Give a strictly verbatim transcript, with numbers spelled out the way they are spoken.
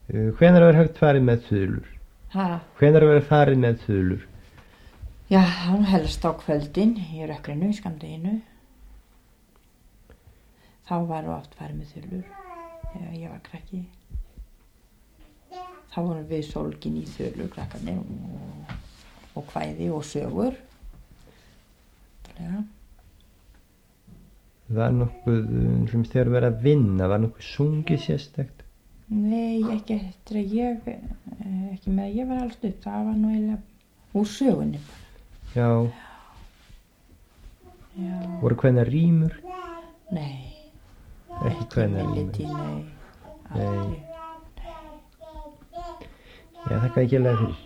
Uh, hvenær verður hægt farið með þulur? Ha? Hvenær verður farið með þulur? Já, hann helst á kvöldin í Rökkrinu, í skammdeginu. Þá var oft farið með þulur þegar ég var krakki. Þá vorum við sólgin í þulur, krakkarnir, og, og kvæði og sögur. Ja. Var nokkuð, sem þegar verið að vinna, var nokkuð sungið sérstakt? Nei, ekki eftir að ég, ekki með að ég var alls upp, það var nú eiginlega úr sögunni bara. Já. Já. Voru hvenær rímur? Nei. Ekki hvenær rímur? Ekki nei. Nei. Já, þakka ekki alveg fyrir.